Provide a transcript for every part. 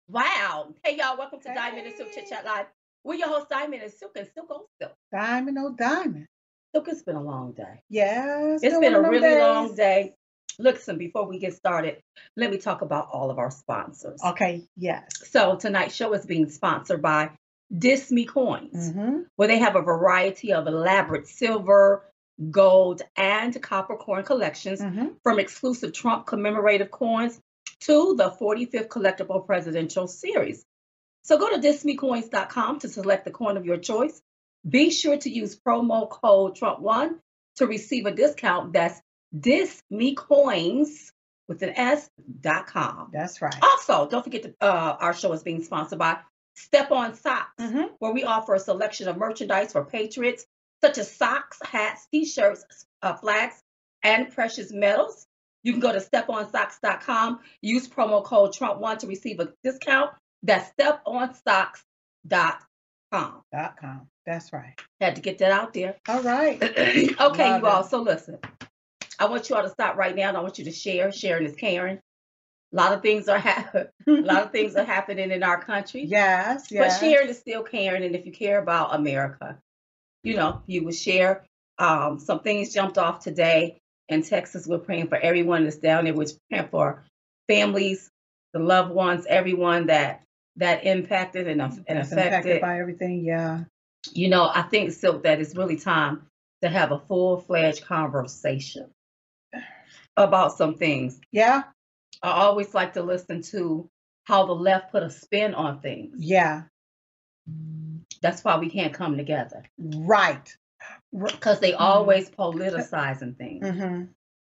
Wow. Hey, y'all. Welcome to Diamond and Silk Chit Hey, Chat Live. We're your host, Diamond and Silk on Silk. diamond, oh diamond. Silk, it's been a long day. Yeah, it's It's been been one of a them really long days. day. Listen, before we get started, let me talk about all of our sponsors. Okay, yes. So, tonight's show is being sponsored by Disme Coins, Mm-hmm. where they have a variety of elaborate silver, gold, and copper coin collections Mm-hmm. from exclusive Trump commemorative coins to the 45th collectible presidential series. So go to dismecoins.com to select the coin of your choice. Be sure to use promo code Trump1 to receive a discount. That's dismecoins with an S.com. That's right. Also, don't forget our show is being sponsored by Step On Socks, Mm-hmm. where we offer a selection of merchandise for patriots, such as socks, hats, t-shirts, flags, and precious metals. You can go to steponsocks.com, use promo code Trump1 to receive a discount. That's steponsocks.com. .com. That's right. Had to get that out there. All right. Okay, Love you all. it. So listen, I want you all to stop right now. And I want you to share. Sharing is caring. A lot of things are a lot of things are happening in our country, Yes, but yes. sharing is still caring. And if you care about America, you would share. Some things jumped off today in Texas. We're praying for everyone that's down there. We're praying for families, the loved ones, everyone that impacted and That's impacted affected. by everything. Yeah. I think, Silk, that it's really time to have a full-fledged conversation about some things. Yeah. I always like to listen to how the left put a spin on things. Yeah. That's why we can't come together, Right. because they always politicizing things. Mm-hmm.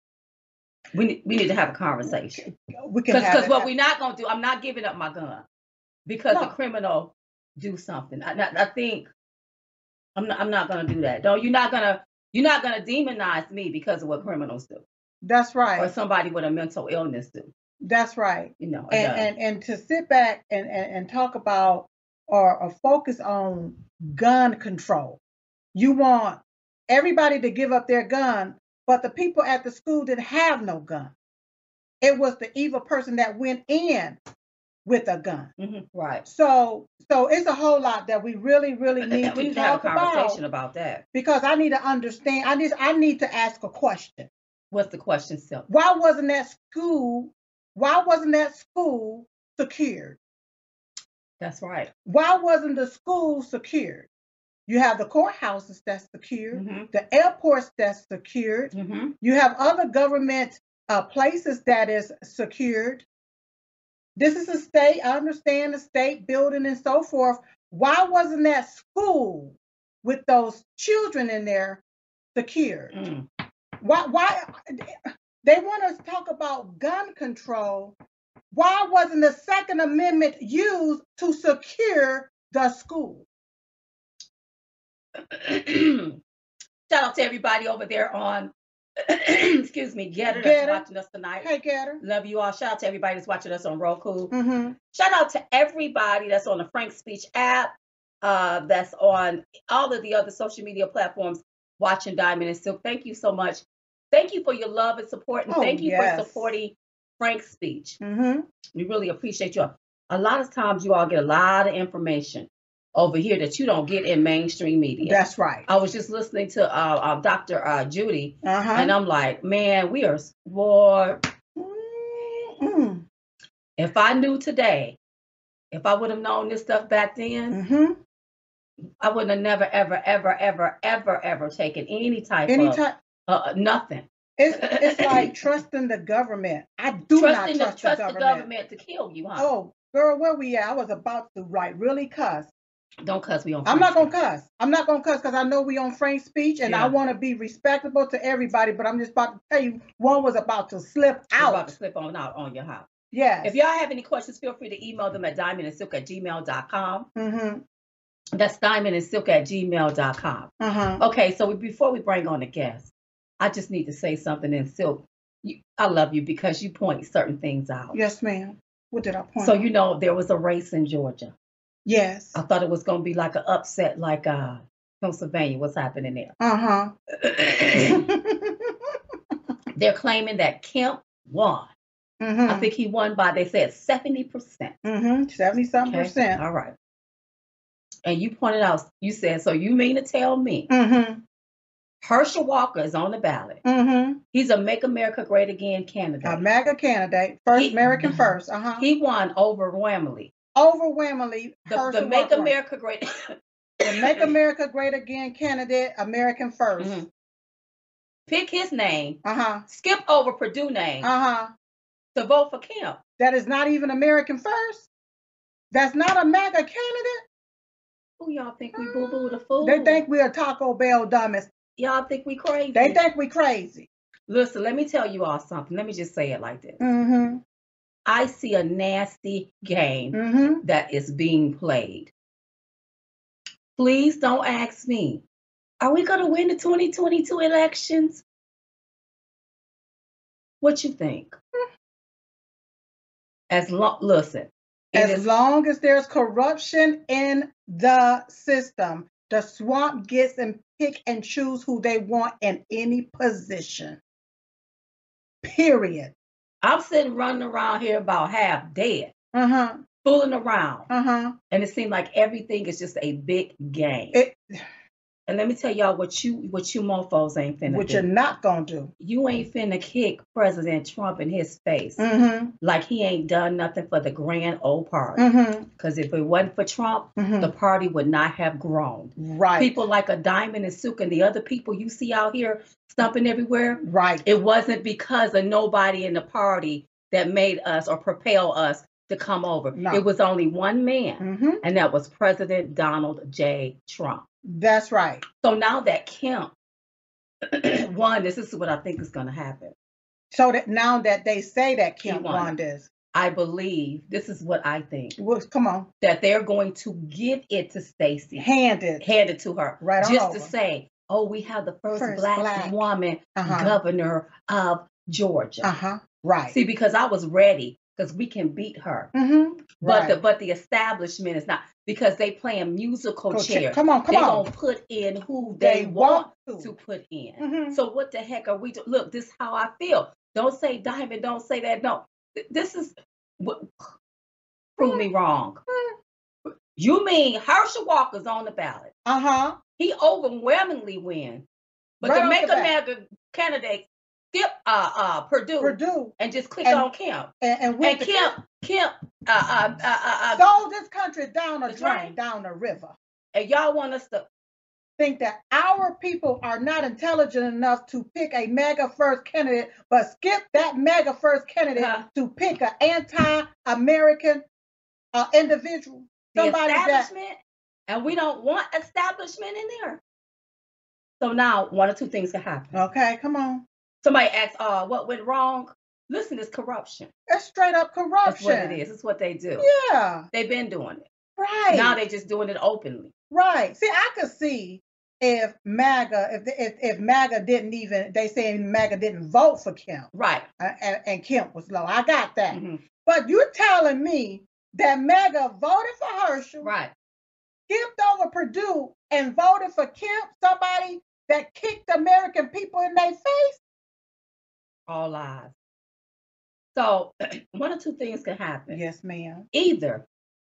We need to have a conversation. We can have Because it. what we're not gonna do, I'm not giving up my gun because No. the criminal do something. I think I'm not gonna do that. No, you're not gonna demonize me because of what criminals do That's or right. somebody with a mental illness do. That's right. It does. And to sit back and talk about or focus on gun control. You want everybody to give up their gun, but the people at the school didn't have no gun. It was the evil person that went in with a gun. Right. So it's a whole lot that we really need We to need to have a talk conversation about about that. because I need to understand. I need to ask a question. What's the question, Silk? Why wasn't that school secured? That's right. Why wasn't the school secured? You have the courthouses that's secured, Mhm. the airports that's secured. Mhm. You have other government places that is secured. This is a state. I understand the state building and so forth. Why wasn't that school with those children in there secured? Mm. Why they want us to talk about gun control? Why wasn't the Second Amendment used to secure the school? Shout out to everybody over there on, excuse me, Getter that's Getter. watching us tonight. Hey, Getter. Love you all. Shout out to everybody that's watching us on Roku. Mm-hmm. Shout out to everybody that's on the Frank Speech app, that's on all of the other social media platforms watching Diamond and Silk. Thank you so much. Thank you for your love and support, and Oh, thank you yes. for supporting Frank Speech. Mm-hmm. We really appreciate you all. A lot of times you all get a lot of information over here that you don't get in mainstream media. That's right. I was just listening to Dr. Judy, Uh-huh. and I'm like, man, we are war. Mm-hmm. If I knew today, if I would have known this stuff back then, Mm-hmm. I wouldn't have never, ever taken any type of nothing. It's like trusting the government. I do not trust the government to kill you, huh? Oh, girl, where we at? I was about to really cuss. Don't cuss me on. I'm not gonna cuss. I'm not gonna cuss because I know we on Frank Speech and Yeah. I want to be respectable to everybody. But I'm just about to tell you, one was about to slip out. About to slip on out on your house. Yes. If y'all have any questions, feel free to email them at diamondandsilk@gmail.com. Mm-hmm. That's diamondandsilk@gmail.com. Uh-huh. Okay, so before we bring on the guest, I just need to say something in Silk. I love you because you point certain things out. Yes, ma'am. What did I point So out? there was a race in Georgia. Yes. I thought it was going to be like an upset, like Pennsylvania. What's happening there? Uh-huh. They're claiming that Kemp won. Mm-hmm. I think he won by, they said, 70%. 70-something Okay. percent. All right. And you pointed out, you said, so you mean to tell me Herschel Walker is on the ballot? He's a Make America Great Again candidate. A MAGA candidate, first American first. He won overwhelmingly. The Make America Great. The Make America Great Again candidate, American first. Pick his name. Skip over Perdue name. To vote for Kemp. That is not even American first. That's not a MAGA candidate. Who y'all think we boo-boo the fool? They think we are Taco Bell dummies. Y'all think we crazy? They think we crazy. Listen, let me tell you all something. Let me just say it like this. I see a nasty game that is being played. Please don't ask me, are we going to win the 2022 elections? What you think? Listen. As long as there's corruption in the system, the swamp gets and pick and choose who they want in any position. Period. I'm sitting running around here about half dead, fooling around, and it seems like everything is just a big game. And let me tell y'all what you mofos ain't finna do. What you're not gonna do. You ain't finna kick President Trump in his face like he ain't done nothing for the grand old party. Because if it wasn't for Trump, the party would not have grown. Right. People like a Diamond and Suk and the other people you see out here stumping everywhere. Right. It wasn't because of nobody in the party that made us or propel us to come over. No. It was only one man, and that was President Donald J. Trump. That's right. So now that Kemp won, this is what I think is going to happen. So that now that they say that Kemp won this, I believe this is what I think. Well, come on. That they're going to give it to Stacey. Hand it to her. Right on just over. To say, oh, we have the first black woman governor of Georgia. Right. See, because I was ready. Because we can beat her, but the establishment is not, because they playing musical chairs. Come on. They gonna put in who they want to put in. So what the heck are we doing? Look, this is how I feel. Don't say Diamond. Don't say that. No, this is what. Prove me wrong. You mean Herschel Walker's on the ballot? He overwhelmingly wins, but the Make America candidate. Skip Perdue and just click on Kemp. And Kemp sold this country down a drain, down a river. And y'all want us to think that our people are not intelligent enough to pick a MAGA first candidate, but skip that MAGA first candidate to pick an anti-American individual. Somebody establishment, and we don't want establishment in there. So now one or two things can happen. Okay, come on. Somebody asks, what went wrong? Listen, it's corruption. It's straight up corruption. That's what it is. It's what they do. Yeah. They've been doing it. Right. Now they're just doing it openly. Right. See, I could see if MAGA, if MAGA didn't even, they say MAGA didn't vote for Kemp. Right. And Kemp was low. I got that. But you're telling me that MAGA voted for Herschel. Right. Skipped over Perdue and voted for Kemp, somebody that kicked American people in their face? All lies. So one or two things can happen. Yes, ma'am. Either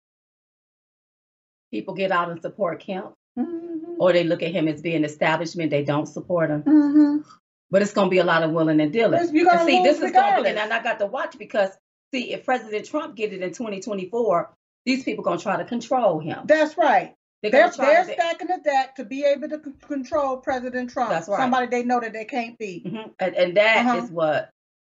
people get out and support Kemp, or they look at him as being establishment. They don't support him. But it's going to be a lot of willing and dealing. See, this is going to be, and I got to watch because, see, if President Trump get it in 2024, these people going to try to control him. That's right. They're stacking the deck to be able to control President Trump. That's right. Somebody they know that they can't be. And that is what,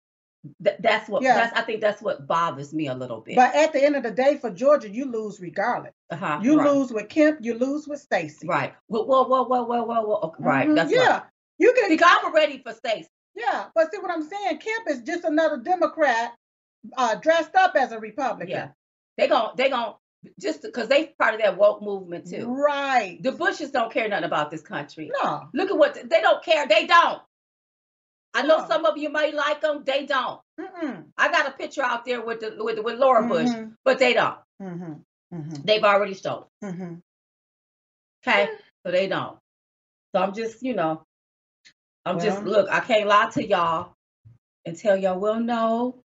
I think that's what bothers me a little bit. But at the end of the day, for Georgia, you lose regardless. You lose with Kemp, you lose with Stacey. Right. Whoa. Right. That's right. You can. Because I'm ready for Stacey. Yeah, but see what I'm saying? Kemp is just another Democrat dressed up as a Republican. Yeah. They gon' just because they part of that woke movement too. Right. The Bushes don't care nothing about this country. No. Look at what they don't care. They don't. I know some of you might like them. They don't. I got a picture out there with Laura Bush, but they don't. They've already shown. Okay, so they don't. So I'm just, look, I can't lie to y'all and tell y'all, well, no,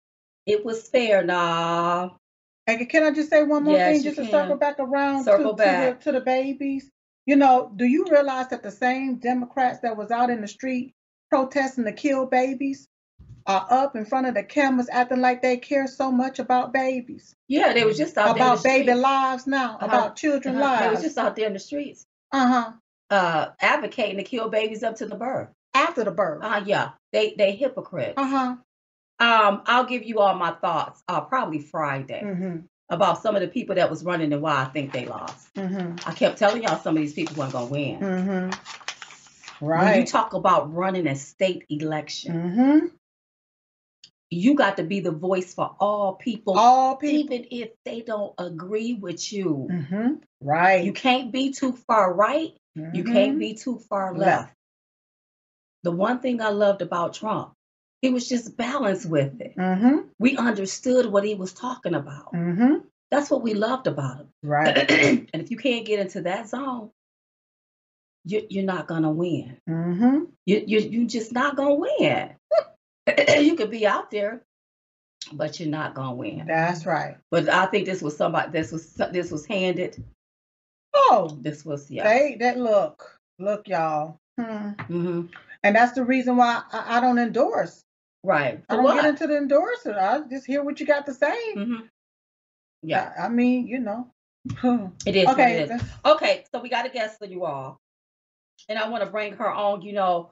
It was fair. Nah. And can I just say one more thing, Yes, you just to circle can. back around Circle back. to the babies? You know, do you realize that the same Democrats that was out in the street protesting to kill babies are up in front of the cameras acting like they care so much about babies, Yeah, they was just out there in the about baby streets. lives now, Uh-huh. about children They was lives? just out there in the streets, Uh-huh. advocating to kill babies up to the birth. After the birth. Yeah, they hypocrites. Uh-huh. I'll give you all my thoughts, probably Friday, Mm-hmm. about some of the people that was running and why I think they lost. Mm-hmm. I kept telling y'all some of these people weren't gonna win. Mm-hmm. When you Right. talk about running a state election, Mm-hmm. you got to be the voice for all people, All people. even if they don't agree with you. Mm-hmm. You Right. can't be too far right. You can't Mm-hmm. be too far Left. left. The one thing I loved about Trump, he was just balanced with it. Mm-hmm. We understood what he was talking about. Mm-hmm. That's what we loved about him. Right. And if you can't get into that zone, you're not gonna win. Mm-hmm. You're just not gonna win. You could be out there, but you're not gonna win. That's right. But I think this was somebody. This was handed. Oh, This was that look, y'all. hmm And that's the reason why I don't endorse. Right. I For don't get what? into the endorser. I just hear what you got to say. hmm Yeah. I mean, you know. It is what Okay. it is. Okay. So we got a guest for you all, and I want to bring her on. You know,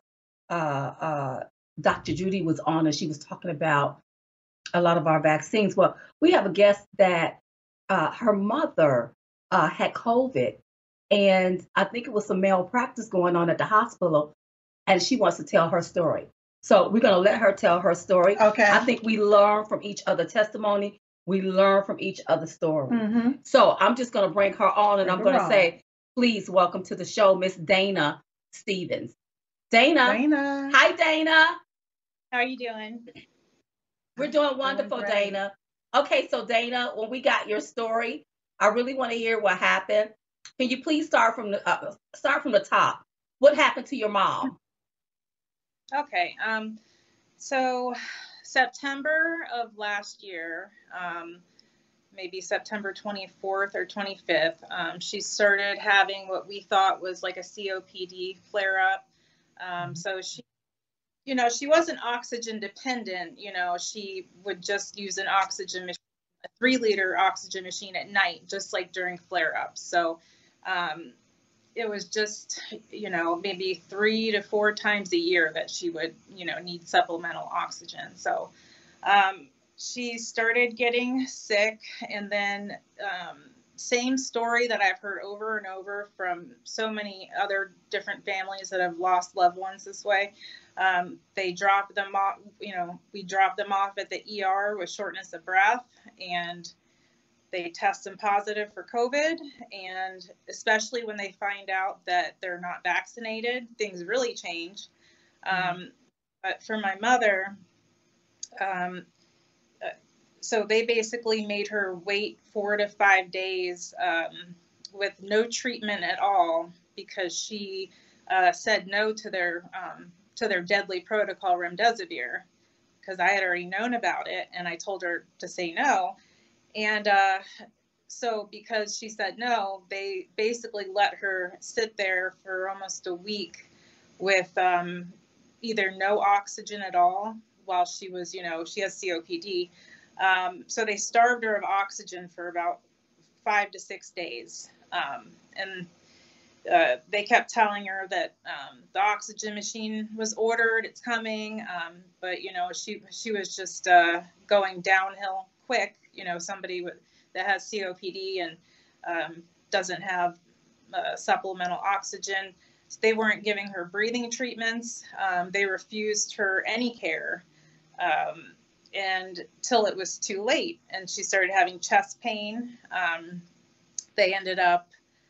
Dr. Judy was on, and she was talking about a lot of our vaccines. Well, we have a guest that her mother had COVID, and I think it was some malpractice going on at the hospital, and she wants to tell her story. So we're going to let her tell her story. Okay. I think we learn from each other's testimony. We learn from each other's story. Mm-hmm. So I'm just going to bring her on, and Bring I'm her going to on. say, please welcome to the show, Miss Dana Stevens. Dana. Dana. Hi, Dana. How are you doing? We're doing wonderful, great. Dana. Okay, so Dana, when we got your story, I really want to hear what happened. Can you please start from the top? What happened to your mom? Okay. So September of last year, maybe September 24th or 25th, she started having what we thought was like a COPD flare up. So she wasn't oxygen dependent. She would just use an oxygen machine, a 3-liter oxygen machine at night, just like during flare ups. So, it was just, maybe 3 to 4 times a year that she would, need supplemental oxygen. So she started getting sick, and then same story that I've heard over and over from so many other different families that have lost loved ones this way. They dropped them off, we dropped them off at the ER with shortness of breath, and they test them positive for COVID, and especially when they find out that they're not vaccinated, things really change. But for my mother, so they basically made her wait 4 to 5 days with no treatment at all, because she said no to their deadly protocol, remdesivir, because I had already known about it, and I told her to say no. And so because she said no, they basically let her sit there for almost a week with either no oxygen at all while she was, she has COPD. So they starved her of oxygen for about 5 to 6 days. And they kept telling her that the oxygen machine was ordered, it's coming. But, she was just going downhill quick. Somebody that has COPD and doesn't have supplemental oxygen. So they weren't giving her breathing treatments. They refused her any care. And till it was too late, and she started having chest pain. They ended up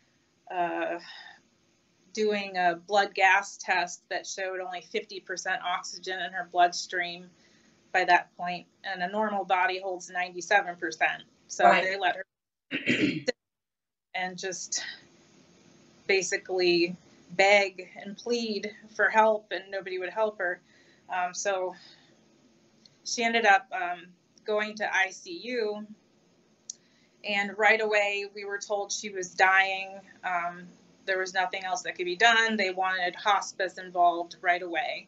doing a blood gas test that showed only 50% oxygen in her bloodstream by that point, and a normal body holds 97%. So Right. They let her sit and just basically beg and plead for help, and nobody would help her. So she ended up going to ICU, and right away we were told she was dying. There was nothing else that could be done. They wanted hospice involved right away.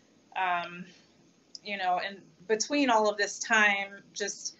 You know, and between all of this time, just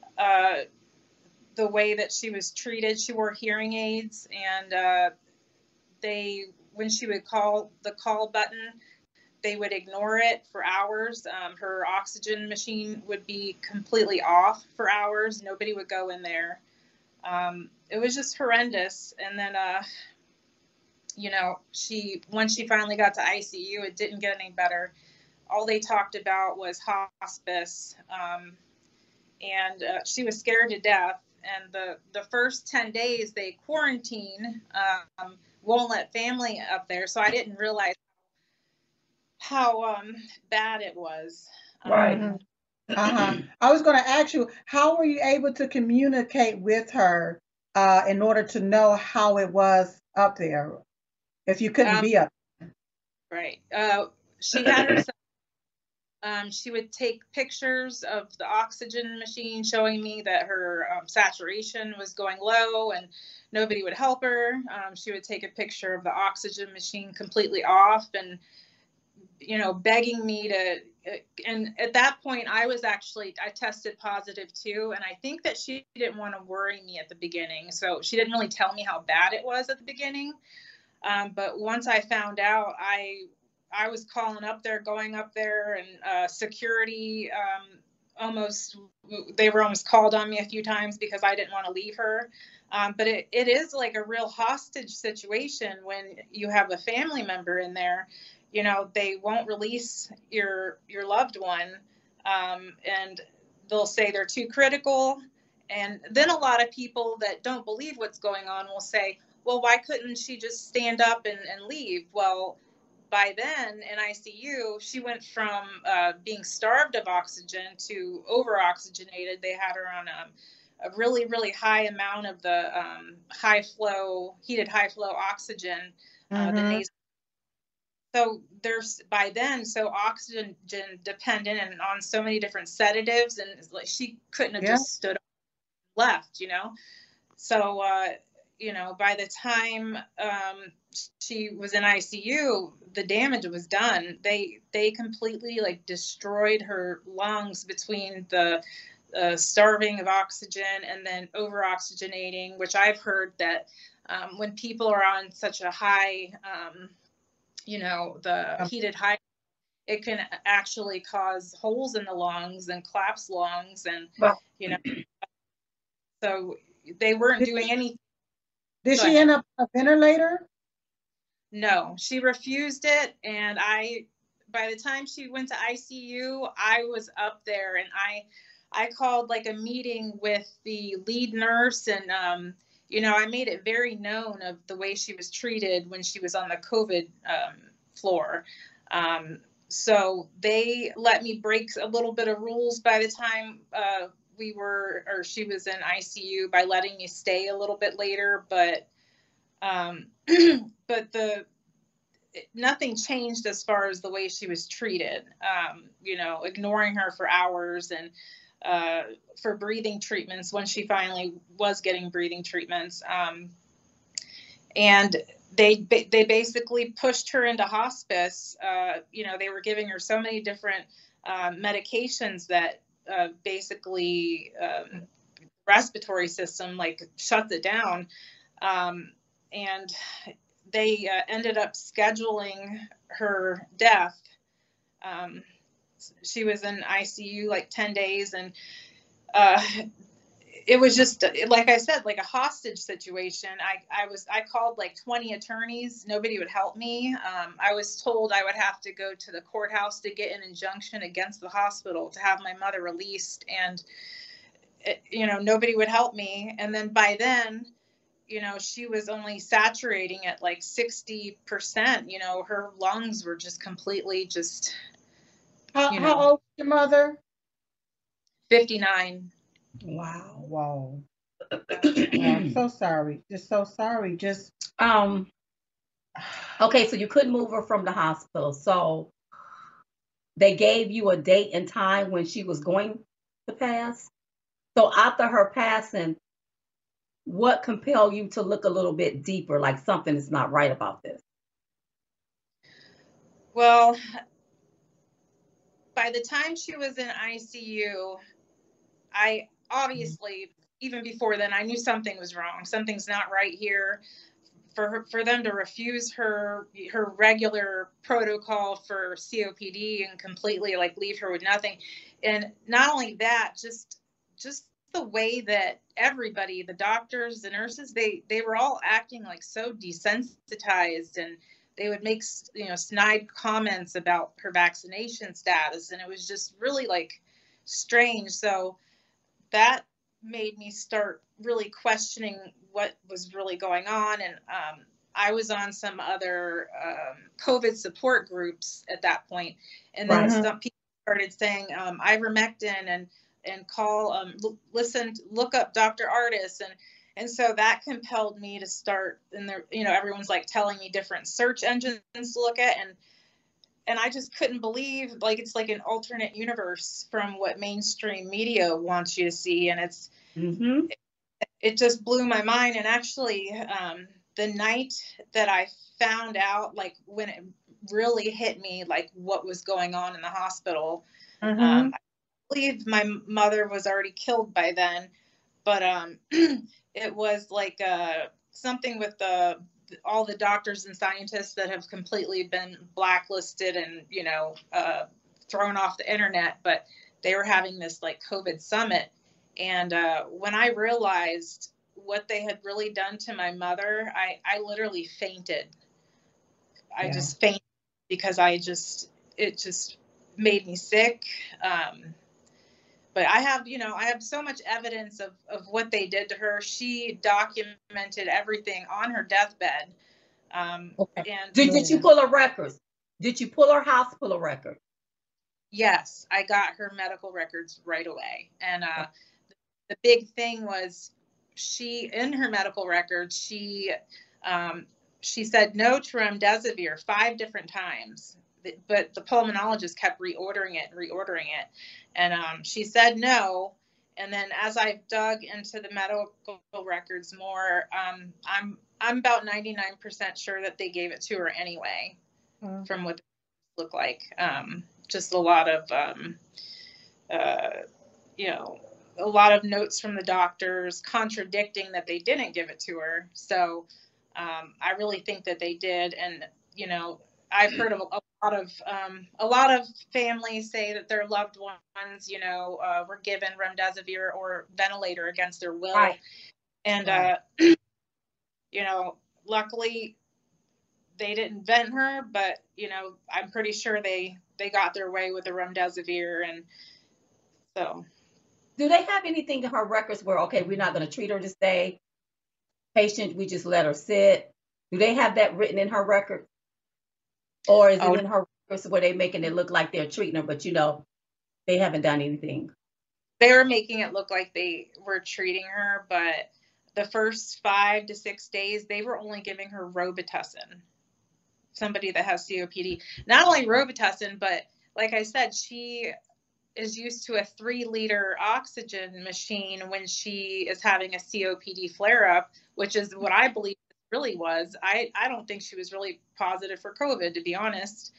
the way that she was treated, she wore hearing aids, and when she would call the call button, they would ignore it for hours. Her oxygen machine would be completely off for hours. Nobody would go in there. It was just horrendous. And then, you know, when she finally got to ICU, it didn't get any better. All they talked about was hospice. And she was scared to death. And the first 10 days they quarantine, won't let family up there. So I didn't realize how bad it was. Right. I was going to ask you, how were you able to communicate with her in order to know how it was up there if you couldn't be up? Right. She had herself. She would take pictures of the oxygen machine showing me that her saturation was going low and nobody would help her. She would take a picture of the oxygen machine completely off and, you know, begging me to, and at that point I tested positive too. And I think that she didn't want to worry me at the beginning. So she didn't really tell me how bad it was at the beginning. But once I found out, I was going up there, and security they were almost called on me a few times because I didn't want to leave her. But it is like a real hostage situation when you have a family member in there. You know, they won't release your loved one, and they'll say they're too critical. And then a lot of people that don't believe what's going on will say, well, why couldn't she just stand up and leave? Well, by then in ICU, she went from being starved of oxygen to over-oxygenated. They had her on a really, really high amount of the heated high flow oxygen, the nasal. So there's by then so oxygen dependent and on so many different sedatives, and like she couldn't have just stood up and left, you know. So you know, by the time she was in ICU, the damage was done. They completely like destroyed her lungs between the starving of oxygen and then over oxygenating, which I've heard that when people are on such a high, you know, the heated high, it can actually cause holes in the lungs and collapse lungs, and you know, so they weren't doing anything. Did she end up on a ventilator? No, she refused it. And by the time she went to ICU, I was up there, and I called like a meeting with the lead nurse, and, you know, I made it very known of the way she was treated when she was on the COVID floor. So they let me break a little bit of rules by the time she was in ICU by letting me stay a little bit later, but nothing changed as far as the way she was treated. You know, ignoring her for hours, and for breathing treatments when she finally was getting breathing treatments. And they basically pushed her into hospice. You know, they were giving her so many different medications that basically respiratory system like shuts it down, and they ended up scheduling her death. She was in ICU like 10 days, and it was just, like I said, like a hostage situation. I called like 20 attorneys. Nobody would help me. I was told I would have to go to the courthouse to get an injunction against the hospital to have my mother released. And, you know, nobody would help me. And then by then, you know, she was only saturating at like 60%. You know, her lungs were just completely just. How old is your mother? 59. Wow. I'm so sorry. Just so sorry. Just okay, so you couldn't move her from the hospital. So they gave you a date and time when she was going to pass. So after her passing, what compelled you to look a little bit deeper, like something is not right about this? Well, by the time she was in ICU, I obviously, even before then, I knew something was wrong. Something's not right here. For them to refuse her regular protocol for COPD and completely like leave her with nothing, and not only that, just the way that everybody, the doctors, the nurses, they were all acting like so desensitized, and they would make snide comments about her vaccination status, and it was just really like strange. So that made me start really questioning what was really going on. And I was on some other COVID support groups at that point. And then some people started saying ivermectin and call, look up Dr. Ardis. And so that compelled me to start, and there, everyone's like telling me different search engines to look at. And I just couldn't believe, like, it's like an alternate universe from what mainstream media wants you to see. And it just blew my mind. And actually, the night that I found out, like when it really hit me, like what was going on in the hospital, I believe my mother was already killed by then, but it was like something with all the doctors and scientists that have completely been blacklisted and, thrown off the internet, but they were having this like COVID summit. And when I realized what they had really done to my mother, I literally fainted. I just fainted because it just made me sick. But I have so much evidence of what they did to her. She documented everything on her deathbed. Okay. And did you pull her records? Did you pull her hospital record? Yes, I got her medical records right away. And the big thing was in her medical records, she said no to remdesivir 5 different times. But the pulmonologist kept reordering it. And she said no. And then as I dug into the medical records more, I'm about 99% sure that they gave it to her anyway, from what they look like. Just a lot of, a lot of notes from the doctors contradicting that they didn't give it to her. So I really think that they did. And, I've heard of a lot of families say that their loved ones, were given remdesivir or ventilator against their will. Right. And, luckily they didn't vent her, but, I'm pretty sure they got their way with the remdesivir. And so. Do they have anything in her records where, okay, we're not going to treat her this day? Patient, we just let her sit. Do they have that written in her record? Or is it in her records where they're making it look like they're treating her, but they haven't done anything? They were making it look like they were treating her, but the first 5 to 6 days, they were only giving her Robitussin. Somebody that has COPD. Not only Robitussin, but like I said, she is used to a 3-liter oxygen machine when she is having a COPD flare-up, which is what I believe it really was. I don't think she was really positive for COVID, to be honest.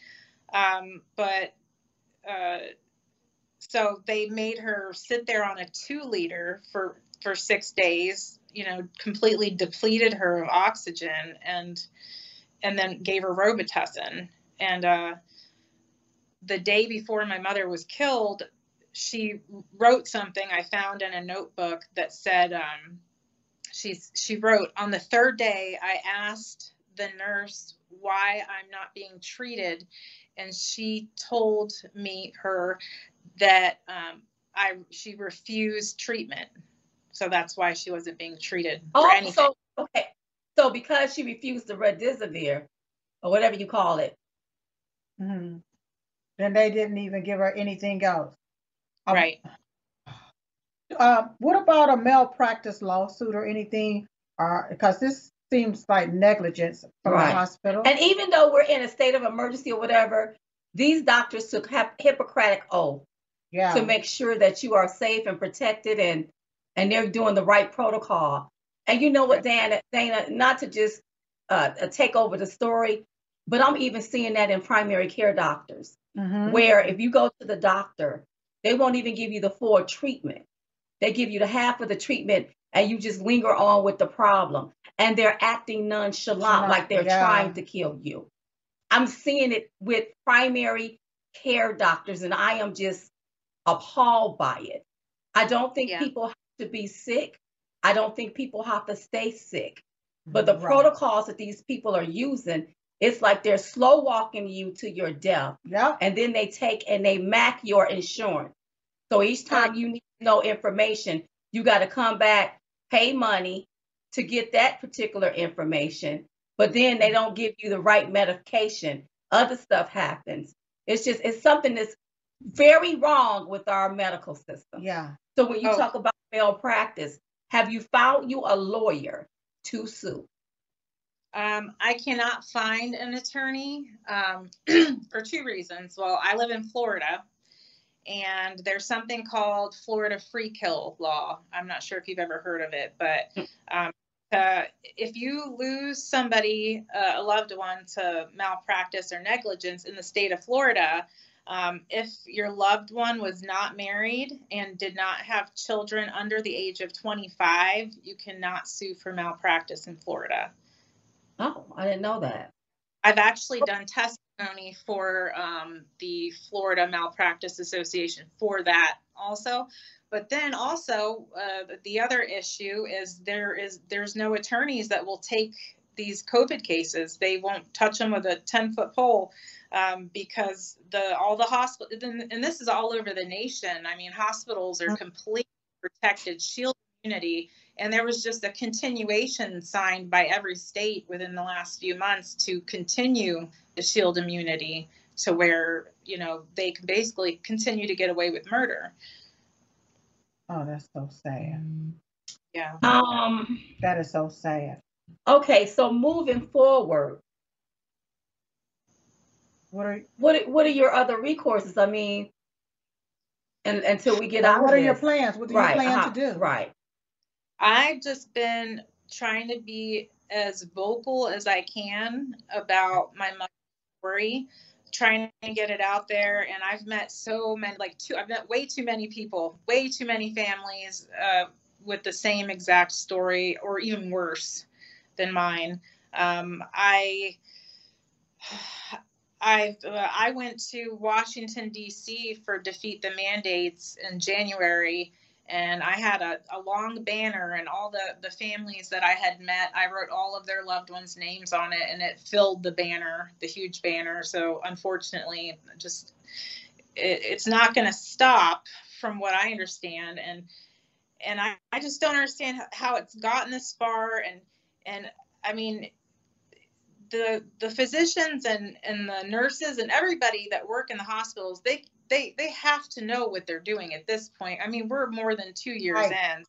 So they made her sit there on a 2-liter for 6 days, completely depleted her of oxygen, and then gave her Robitussin. And the day before my mother was killed, she wrote something I found in a notebook that said, she wrote, on the 3rd day, I asked the nurse why I'm not being treated. And she told her that she refused treatment. So that's why she wasn't being treated for anything. So because she refused the remdesivir, or whatever you call it. Mm-hmm. Then they didn't even give her anything else. Right. What about a malpractice lawsuit or anything? Because this seems like negligence from the hospital. And even though we're in a state of emergency or whatever, these doctors took Hippocratic oath Yeah. make sure that you are safe and protected, and they're doing the right protocol. And you know what, Dana, not to just take over the story, but I'm even seeing that in primary care doctors, where if you go to the doctor, they won't even give you the full treatment. They give you the half of the treatment, and you just linger on with the problem. And they're acting nonchalant, like they're trying to kill you. I'm seeing it with primary care doctors, and I am just appalled by it. I don't think people have to be sick. I don't think people have to stay sick. But the protocols that these people are using, it's like they're slow walking you to your death. Yep. And then they take and they MAC your insurance. So each time you need to know information, you got to come back, pay money to get that particular information. But then they don't give you the right medication. Other stuff happens. It's something that's very wrong with our medical system. Yeah. So when you talk about malpractice, have you found you a lawyer to sue? I cannot find an attorney for two reasons. Well, I live in Florida, and there's something called Florida free kill law. I'm not sure if you've ever heard of it, but if you lose somebody, a loved one, to malpractice or negligence in the state of Florida, if your loved one was not married and did not have children under the age of 25, you cannot sue for malpractice in Florida. Oh, I didn't know that. I've actually done testimony for the Florida Malpractice Association for that also. But then also the other issue is there's no attorneys that will take these COVID cases. They won't touch them with a 10-foot pole because all the hospitals, and this is all over the nation. I mean, hospitals are completely protected, shield immunity. And there was just a continuation signed by every state within the last few months to continue the shield immunity to where, they can basically continue to get away with murder. Oh, that's so sad. Yeah. That is so sad. Okay, so moving forward, what are your other recourses? I mean, and until we get out of this. What are your plans? What do you plan to do? Right. I've just been trying to be as vocal as I can about my mother's story, trying to get it out there. And I've met so many, I've met way too many people, way too many families with the same exact story, or even worse than mine. I went to Washington, D.C. for Defeat the Mandates in January. And I had a long banner, and all the families that I had met, I wrote all of their loved ones' names on it, and it filled the banner, the huge banner. So unfortunately, it's not going to stop from what I understand. And I just don't understand how it's gotten this far. And I mean, the physicians and the nurses and everybody that work in the hospitals, they have to know what they're doing at this point. I mean, we're more than 2 years in.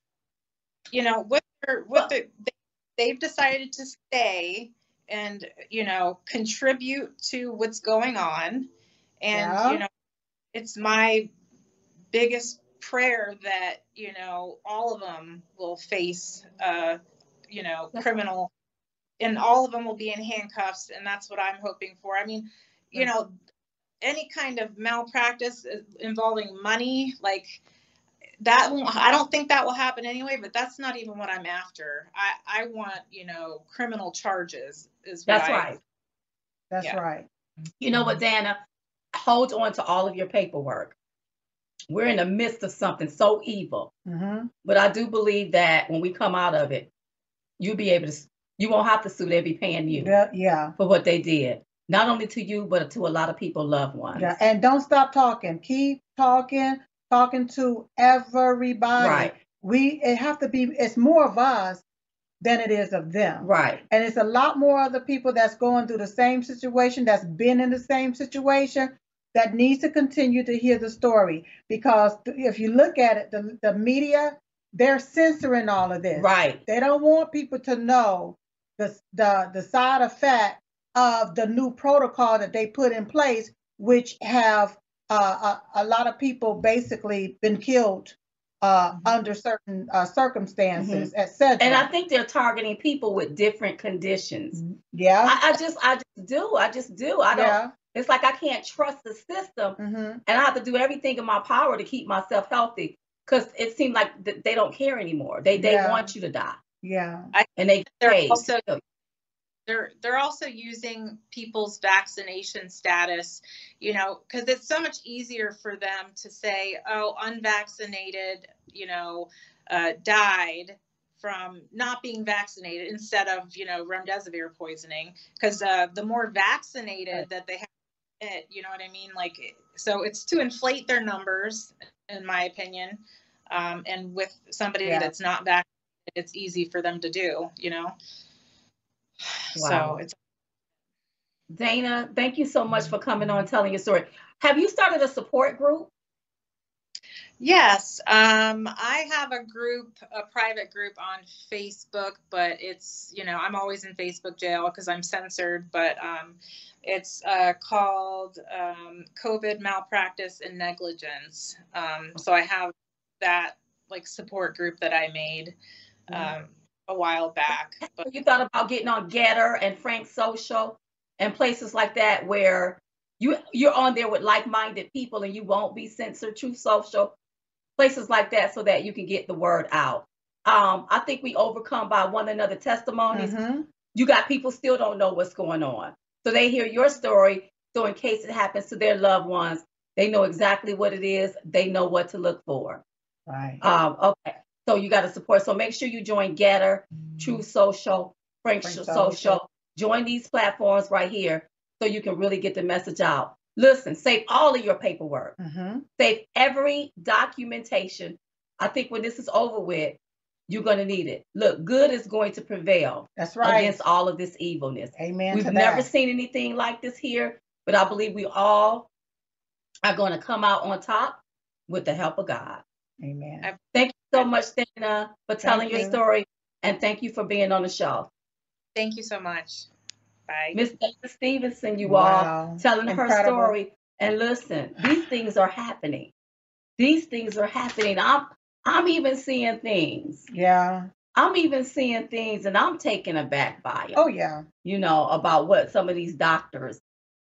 They've decided to stay and contribute to what's going on, and it's my biggest prayer that all of them will face criminal, and all of them will be in handcuffs, and that's what I'm hoping for. I mean, any kind of malpractice involving money, like that, I don't think that will happen anyway, but that's not even what I'm after. I want, criminal charges is what right. That's right. You know what, Dana? Hold on to all of your paperwork. We're in the midst of something so evil. But I do believe that when we come out of it, you'll be able to, you won't have to sue, they'll be paying you for what they did. Not only to you, but to a lot of people, loved ones. Yeah, and don't stop talking. Keep talking to everybody. Right. It's more of us than it is of them. Right. And it's a lot more other people that's going through the same situation, that's been in the same situation, that needs to continue to hear the story. Because if you look at it, the media, they're censoring all of this. Right. They don't want people to know the side effect of the new protocol that they put in place, which have a lot of people basically been killed under certain circumstances, etc. And I think they're targeting people with different conditions. Yeah. I just do. I don't. Yeah. It's like I can't trust the system, and I have to do everything in my power to keep myself healthy because it seems like they don't care anymore. They want you to die. Yeah. And they're also using people's vaccination status, you know, because it's so much easier for them to say, oh, unvaccinated, you know, died from not being vaccinated instead of, you know, remdesivir poisoning, because the more vaccinated that they have, you know what I mean? Like, so it's to inflate their numbers, in my opinion. And with somebody that's not vaccinated, it's easy for them to do, you know? Wow. So it's Dana, thank you so much for coming on and telling your story. Have you started a support group? Yes, I have a group, a private group on Facebook, but it's, you know, I'm always in Facebook jail because I'm censored, but it's called COVID Malpractice and Negligence. So I have that like support group that I made a while back. But you thought about getting on Getter and Frank Social and places like that where you're on there with like-minded people and you won't be censored? Truth Social, places like that, so that you can get the word out. I think we overcome by one another testimonies. You got people still don't know what's going on, so they hear your story. So in case it happens to their loved ones, they know exactly what it is. They know what to look for. Right. Okay. So you got to support. So make sure you join Getter, Truth Social, Frank Social. Join these platforms right here so you can really get the message out. Listen, save all of your paperwork. Save every documentation. I think when this is over with, you're going to need it. Look, good is going to prevail. That's right. Against all of this evilness. Amen. We've never seen anything like this here, but I believe we all are going to come out on top with the help of God. Amen. Thank you so much, Dana, for telling your story, and thank you for being on the show. Thank you so much. Bye. Miss Dana Stevenson, you all, telling her story. And listen, these things are happening. These things are happening. I'm even seeing things. Yeah. I'm even seeing things, and I'm taken aback by it. Oh, yeah. You know, about what some of these doctors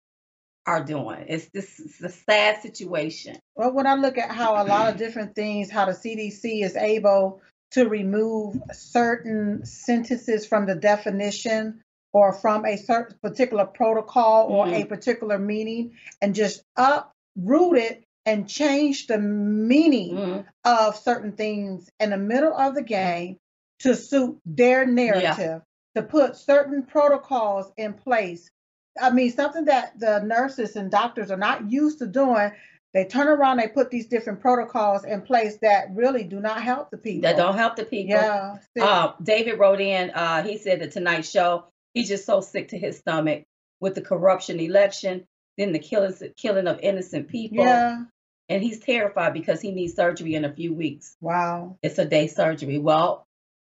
are doing. It's a sad situation. Well, when I look at how a lot of different things, how the CDC is able to remove certain sentences from the definition or from a certain particular protocol or a particular meaning, and just uproot it and change the meaning of certain things in the middle of the game to suit their narrative, to put certain protocols in place. I mean, something that the nurses and doctors are not used to doing. They turn around, they put these different protocols in place that really do not help the people. That don't help the people. Yeah. David wrote in, he said the Tonight Show, he's just so sick to his stomach with the corruption election, then the killing of innocent people. Yeah. And he's terrified because he needs surgery in a few weeks. Wow. It's a day surgery. Well,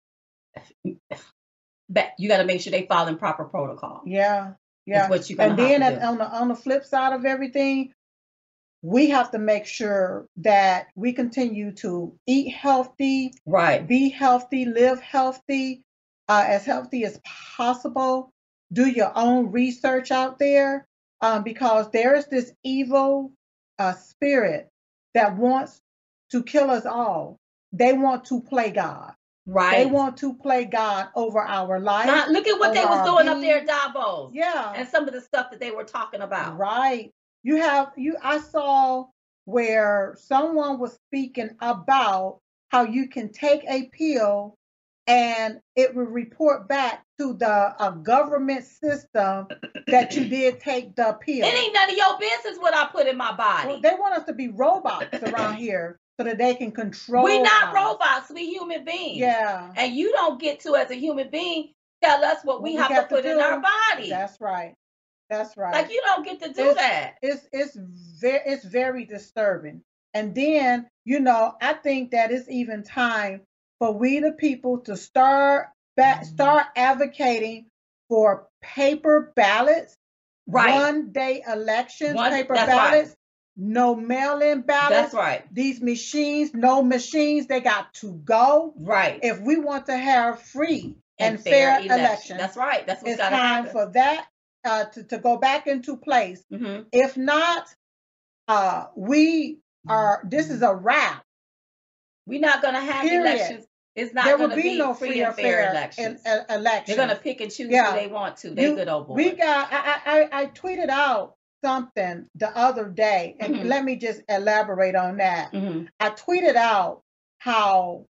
you got to make sure they follow proper protocol. Yeah. Yeah. What you're gonna and then on the flip side of everything, we have to make sure that we continue to eat healthy, right? Be healthy, live healthy as possible. Do your own research out there, because there is this evil spirit that wants to kill us all. They want to play God. Right. They want to play God over our life. Now, look at what they was doing up there at Davos. Yeah. And some of the stuff that they were talking about. Right. I saw where someone was speaking about how you can take a pill and it will report back to the government system that you did take the pill. It ain't none of your business what I put in my body. Well, they want us to be robots around here so that they can control We're not us. robots, we human beings. Yeah. And you don't get to, as a human being, tell us what we have to put in our body. That's right. That's right. Like, you don't get to do that. It's very disturbing. And then, I think that it's even time for we the people to start advocating for paper ballots, right? 1-day elections, paper ballots. Right. no mail-in ballots. That's right. These machines, no machines, they got to go. Right. If we want to have free and fair fair elections, That's right. That's what's it's got to time happen. for that to go back into place. Mhm. If not, we are. This is a wrap. We're not going to have Period. elections. It's not There going will to be no free and fair elections. elections. They're going to pick and choose Yeah. who they want to. They good old boys. We got. I tweeted out something the other day, and Mhm. let me just elaborate on that. Mhm. I tweeted out how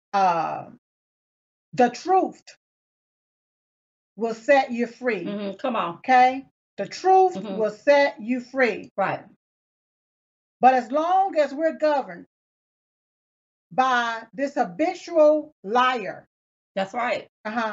the truth will set you free. Mhm. Come on. Okay, the truth Mhm. will set you free. Right. But as long as we're governed by this habitual liar, That's right.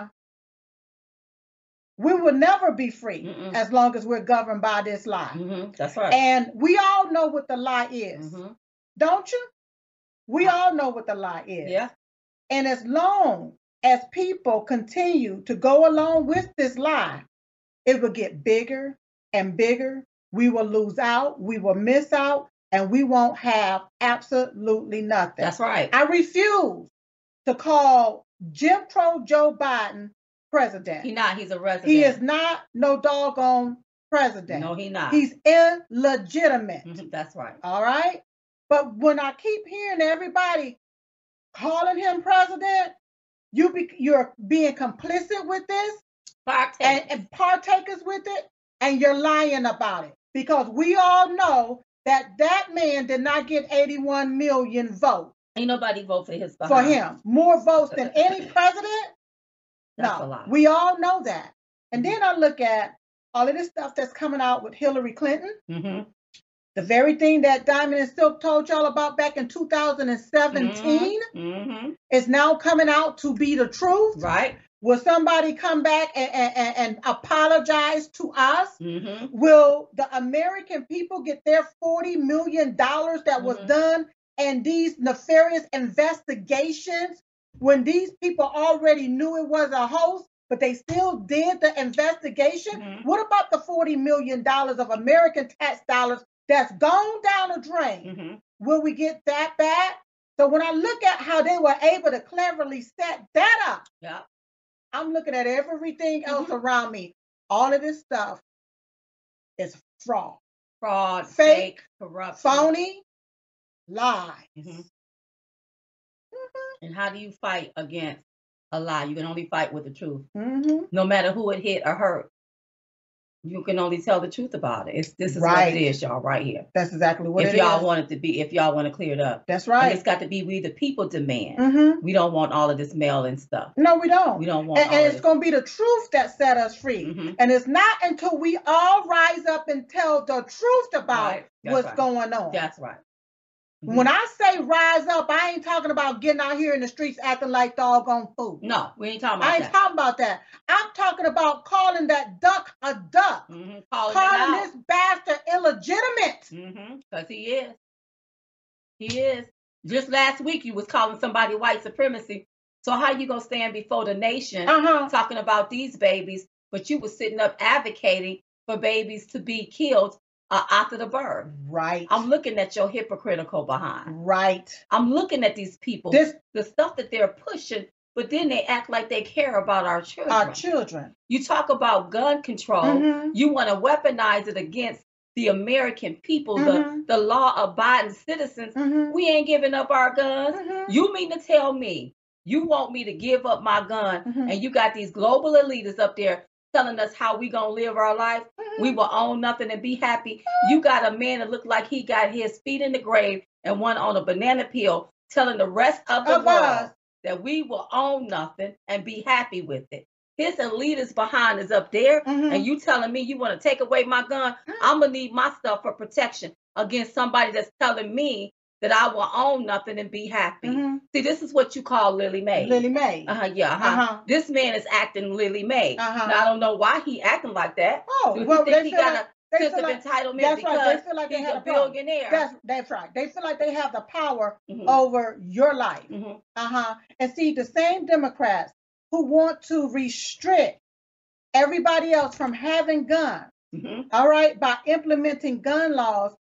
we will never be free Mm-mm. as long as we're governed by this lie. Mhm. That's right. And we all know what the lie is, Mhm. don't you? We all know what the lie is. Yeah. And as long as people continue to go along with this lie, it will get bigger and bigger. We will lose out, we will miss out, and we won't have absolutely nothing. That's right. I refuse to call Jim Crow Joe Biden president. He's a resident. He is not no doggone president. No, he not. He's illegitimate. Mhm. That's right. All right? But when I keep hearing everybody calling him president, you're being complicit with this and partakers with it, and you're lying about it. Because we all know that man did not get 81 million votes. Ain't nobody vote for his behind. For him. More votes than any president? That's no. a lie. We all know that. And then I look at all of this stuff that's coming out with Hillary Clinton. Mm-hmm. The very thing that Diamond and Silk told y'all about back in 2017 mm-hmm. is now coming out to be the truth. Right. Will somebody come back and apologize to us? Mm-hmm. Will the American people get their $40 million that was done in these nefarious investigations when these people already knew it was a hoax, but they still did the investigation? Mm-hmm. What about the $40 million of American tax dollars that's gone down the drain? Mm-hmm. Will we get that back? So when I look at how they were able to cleverly set that up, yeah. I'm looking at everything else around me. All of this stuff is fraud. Fraud, fake, corruption, phony, lie. Mm-hmm. And how do you fight against a lie? You can only fight with the truth. Mm-hmm. No matter who it hit or hurt, you can only tell the truth about it. This is right. what it is, y'all, right here. That's exactly what it is. If y'all want it to be, if y'all want to clear it up. That's right. And it's got to be we the people demand. Mm-hmm. We don't want all of this mail-in stuff. No, we don't. We don't want and it's going to be the truth that set us free. Mm-hmm. And it's not until we all rise up and tell the truth about what's going on. That's right. Mm-hmm. When I say rise up, I ain't talking about getting out here in the streets acting like doggone fools. No, we ain't talking about that. I ain't talking about that. I'm talking about calling that duck a duck. Mm-hmm. Calling this bastard illegitimate. Because he is. He is. Just last week you was calling somebody white supremacy. So how you going to stand before the nation talking about these babies, but you was sitting up advocating for babies to be killed after the birth? Right. I'm looking at your hypocritical behind. Right. I'm looking at these people, the stuff that they're pushing, but then they act like they care about our children. Our children. You talk about gun control. You want to weaponize it against the American people, the law-abiding citizens. We ain't giving up our guns. You mean to tell me you want me to give up my gun and you got these global elitists up there telling us how we gonna live our life? We will own nothing and be happy. You got a man that look like he got his feet in the grave and one on a banana peel telling the rest of the world that we will own nothing and be happy with it. His elitist behind is up there and you telling me you want to take away my gun? I'm gonna need my stuff for protection against somebody that's telling me that I will own nothing and be happy. See, this is what you call Lily Mae. Lily Mae. This man is acting Lily Mae. Now, I don't know why he acting like that. Oh, Do you well, think he got a sense of entitlement that's because right. They feel like he's they have a billionaire? That's right. They feel like they have the power over your life. And see, the same Democrats who want to restrict everybody else from having guns, all right, by implementing gun laws,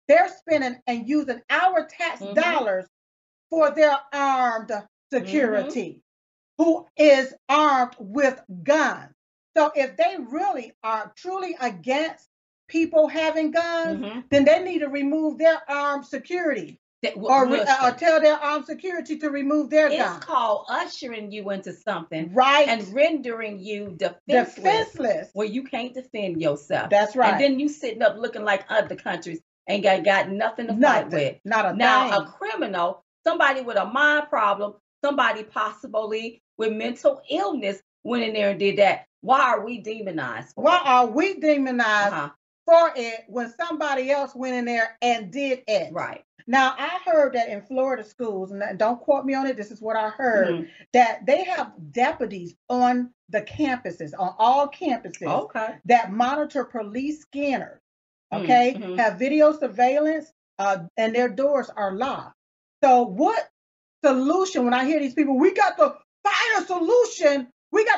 they're spending and using our tax dollars for their armed security, who is armed with guns. So if they really are truly against people having guns, then they need to remove their armed security. Or tell their armed security to remove their guns. It's called ushering you into something, right, and rendering you defenseless where you can't defend yourself. That's right. And then you sitting up looking like other countries and got nothing to fight with. Not a now thing. A criminal, somebody with a mind problem, somebody possibly with mental illness went in there and did that. Why are we demonized? Why are we demonized for it when somebody else went in there and did it? Right. Now, I heard that in Florida schools, and don't quote me on it, this is what I heard, that they have deputies on the campuses, on all campuses, that monitor police scanners, have video surveillance, and their doors are locked. So what solution, when I hear these people, we got to find a solution,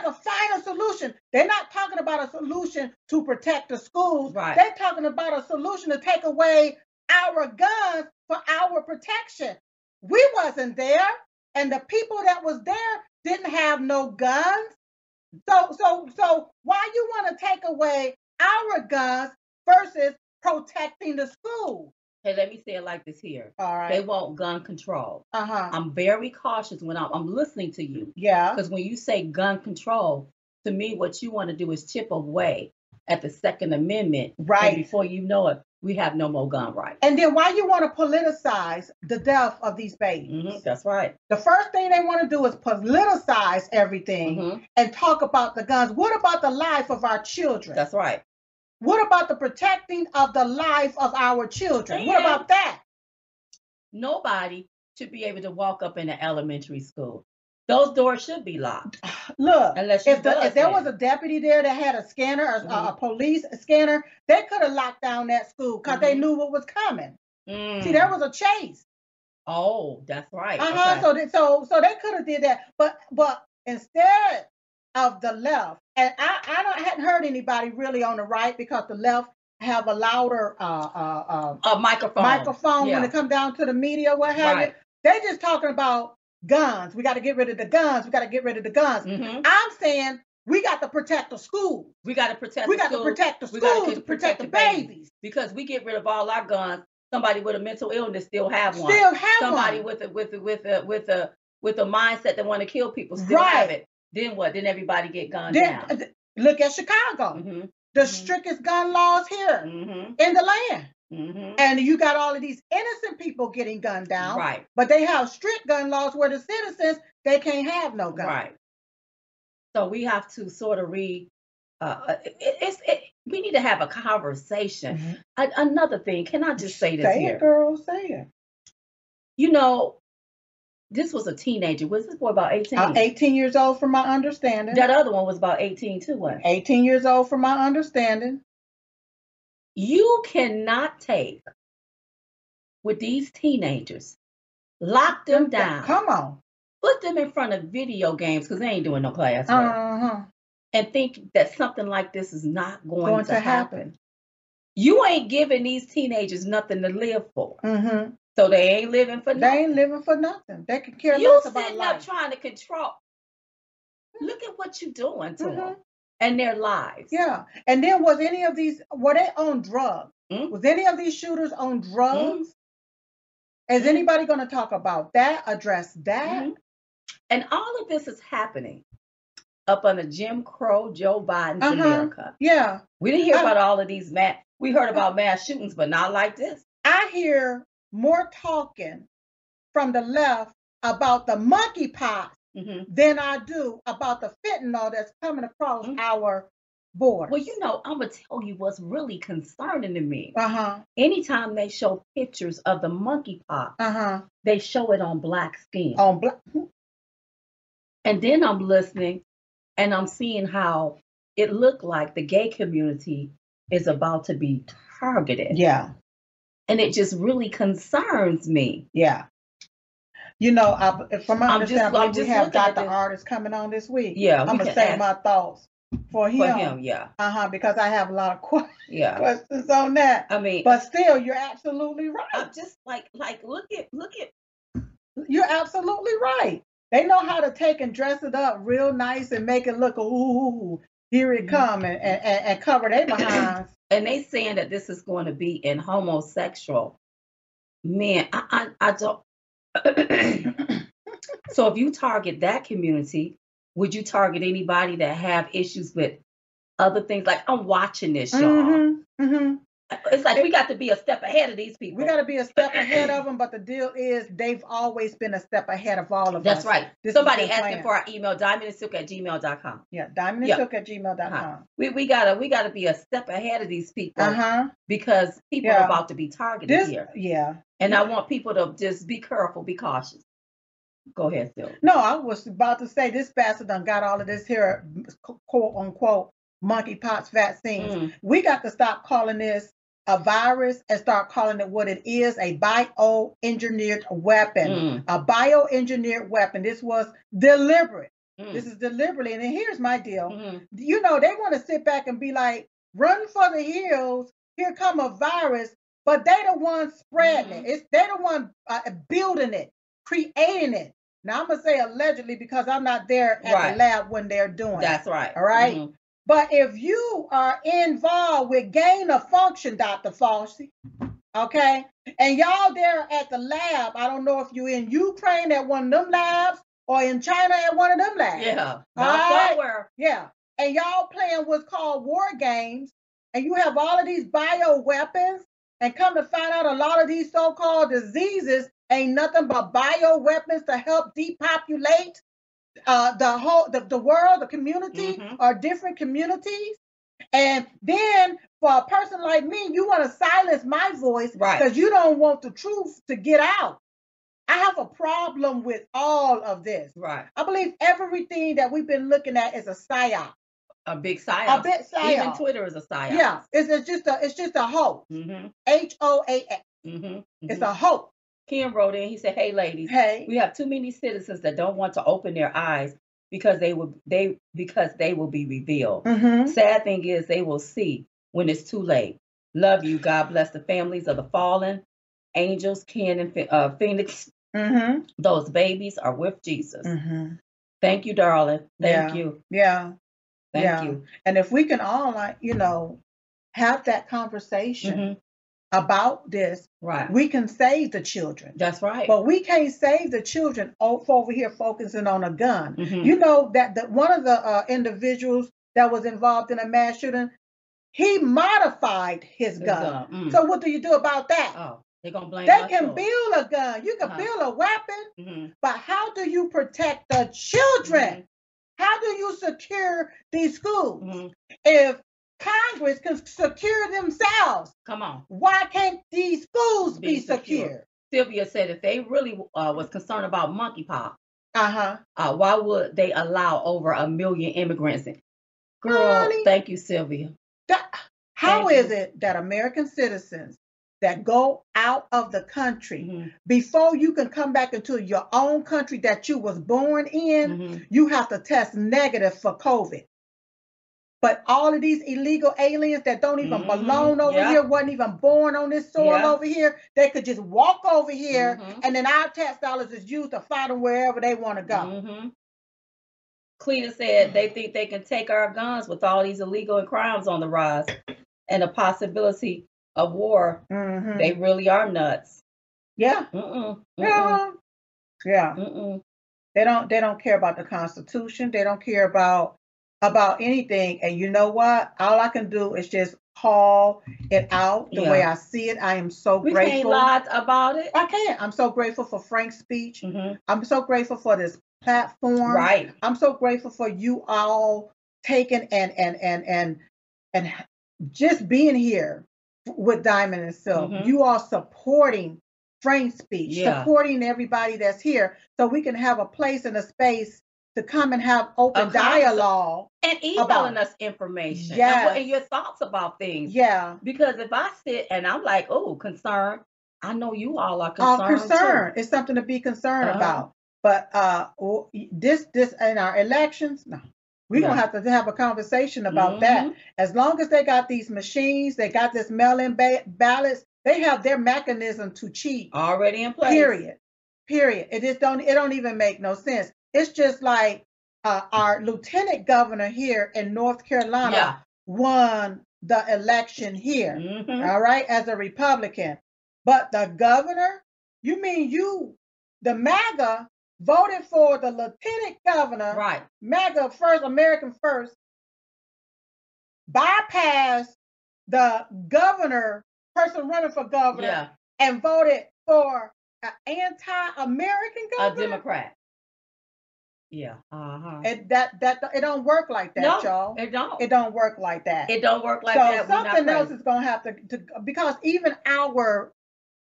they're not talking about a solution to protect the schools. Right. They're talking about a solution to take away our guns for our protection. We wasn't there, and the people that was there didn't have no guns. So why you want to take away our guns versus protecting the school? Hey, let me say it like this here. All right. They want gun control. I'm very cautious when I'm listening to you. Yeah. Because when you say gun control, to me, what you want to do is chip away at the Second Amendment. Right. And before you know it, we have no more gun rights. And then why you want to politicize the death of these babies? That's right. The first thing they want to do is politicize everything and talk about the guns. What about the life of our children? That's right. What about the protecting of the life of our children? What about that? Nobody should be able to walk up in an elementary school. Those doors should be locked. Look, unless if there was a deputy there that had a scanner, a police scanner, they could have locked down that school because they knew what was coming. See, there was a chase. Oh, that's right. So they could have did that, but instead of the left, and I hadn't heard anybody really on the right, because the left have a louder microphone when it comes down to the media, what have you. They just talking about guns. We got to get rid of the guns. We got to get rid of the guns. I'm saying we got to protect the schools. We got to protect. We got to protect the schools to protect the babies. Because we get rid of all our guns. Somebody with a mental illness still have one. Somebody with a mindset that want to kill people still have it. Then what? Then everybody get gunned down. Look at Chicago. The strictest gun laws here in the land. And you got all of these innocent people getting gunned down. Right. But they have strict gun laws where the citizens, they can't have no guns. Right. So we have to sort of we need to have a conversation. Another thing, can I just say this here? Say it, girl, say it. You know, this was a teenager. Was this boy about 18? 18 years old from my understanding. That other one was about 18 too, wasn't it? 18 years old from my understanding. You cannot take with these teenagers, lock them down. Come on. Put them in front of video games because they ain't doing no classwork. And think that something like this is not going to happen. You ain't giving these teenagers nothing to live for. So they ain't living for nothing. They ain't living for nothing. They can care less about life. You sitting up trying to control. Look at what you're doing to them and their lives. Yeah. And then were they on drugs? Was any of these shooters on drugs? Is anybody going to talk about that, address that? And all of this is happening up under Jim Crow, Joe Biden's America. Yeah. We didn't hear about all of these we heard about mass shootings, but not like this. I hear more talking from the left about the monkeypox than I do about the fentanyl that's coming across our border. Well, you know, I'm going to tell you what's really concerning to me. Anytime they show pictures of the monkeypox, they show it on black skin. And then I'm listening and I'm seeing how it looked like the gay community is about to be targeted. Yeah. And it just really concerns me. Yeah. You know, from my understanding, we have Dr. Artist coming on this week. Yeah. I'm going to say my thoughts for For him. him, yeah. Because I have a lot of Yeah. questions on that. I mean, But still, you're absolutely right. I'm just like look at You're absolutely right. They know how to take and dress it up real nice and make it look, ooh, here it come, and cover their behinds. and they saying that this is going to be in homosexual men. I don't. So if you target that community, would you target anybody that have issues with other things? Like, I'm watching this, y'all. It's like we got to be a step ahead of these people. We got to be a step ahead of them, but the deal is they've always been a step ahead of all of That's us. right. This Somebody is their asking plan. for our email, diamondandsilk@gmail.com. Yeah, diamondandsilk@gmail.com. We gotta be a step ahead of these people because people are about to be targeted here. Yeah. And I want people to just be careful, be cautious. Go ahead, Phil. No, I was about to say this bastard done got all of this here, quote unquote, monkeypox vaccines. We got to stop calling this a virus and start calling it what it is, a bioengineered weapon. A bioengineered weapon. This was deliberate. This is deliberately. And then here's my deal. You know, they want to sit back and be like, run for the hills. Here come a virus. But they the ones spreading it. They the one building it, creating it. Now I'm gonna say allegedly because I'm not there at the lab when they're doing it. That's right. All right. But if you are involved with gain of function, Dr. Fauci, okay, and y'all there at the lab, I don't know if you're in Ukraine at one of them labs or in China at one of them labs. Yeah. Somewhere. Yeah. And y'all playing what's called war games, and you have all of these bio weapons. And come to find out, a lot of these so-called diseases ain't nothing but bioweapons to help depopulate the world, the community, or different communities. And then for a person like me, you want to silence my voice because you don't want the truth to get out. I have a problem with all of this. Right. I believe everything that we've been looking at is a psyop. A big psyop. A big psyop. Even Twitter is a psyop. Yeah, it's just a hoax. HOAX. It's a hoax. Ken wrote in. He said, "Hey, ladies. Hey, we have too many citizens that don't want to open their eyes because they will be revealed. Sad thing is, they will see when it's too late. Love you. God bless the families of the fallen angels, Ken and Phoenix. Those babies are with Jesus. Thank you, darling. Thank you. Yeah. Thank you. And if we can all, have that conversation about this, we can save the children. That's right. But we can't save the children over here focusing on a gun. You know that one of the individuals that was involved in a mass shooting, he modified his gun. So what do you do about that? Oh, they're gonna blame They can build a gun. You can build a weapon, but how do you protect the children? How do you secure these schools? If Congress can secure themselves, come on, why can't these schools be secure? Sylvia said if they really was concerned about monkeypox, why would they allow over 1 million immigrants in? Girl, really? Thank you, Sylvia. How is it that American citizens that go out of the country before you can come back into your own country that you was born in, you have to test negative for COVID? But all of these illegal aliens that don't even belong over here, wasn't even born on this soil over here, they could just walk over here and then our tax dollars is used to find them wherever they want to go. Cleta said they think they can take our guns with all these illegal and crimes on the rise and the possibility of war. They really are nuts. Yeah. Yeah. They don't care about the Constitution. They don't care about anything. And you know what? All I can do is just call it out the way I see it. I am so grateful. We can't lie about it. I can't. I'm so grateful for Frank's speech. I'm so grateful for this platform. Right. I'm so grateful for you all taking and just being here with Diamond and Silk. You are supporting Frank's speech, supporting everybody that's here, so we can have a place and a space to come and have open dialogue and emailing us information and your thoughts about things. Yeah, because if I sit and I'm like, oh, concerned, I know you all are concerned. It's something to be concerned about. But this in our elections, no. We're Yeah. gonna have to have a conversation about that. As long as they got these machines, they got this mail-in ballots, they have their mechanism to cheat. Already in place. Period. It don't even make no sense. It's just like our lieutenant governor here in North Carolina Yeah. won the election here, Mhm. all right, as a Republican. But the governor, you mean the MAGA voted for the lieutenant governor, Right. MAGA first, American first, bypassed the governor, person running for governor, Yeah. and voted for an anti-American A governor. Democrat. Yeah. Uh-huh. It don't work like that, No, y'all. it don't. It don't work like that. It don't work like So that. We're not something else crazy. is gonna have to because even our